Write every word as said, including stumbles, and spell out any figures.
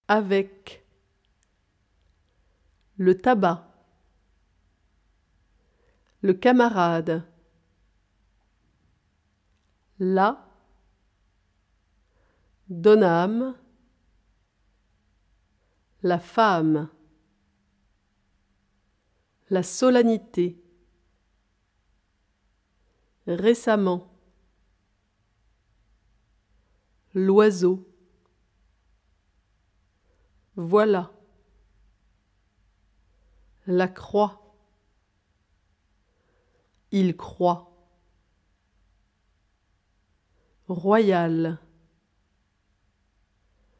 avec, le tabac, le camarade, la, donne-âme, la femme, la solennité, récemment, l'oiseau, voilà, la croix, il croit, royal,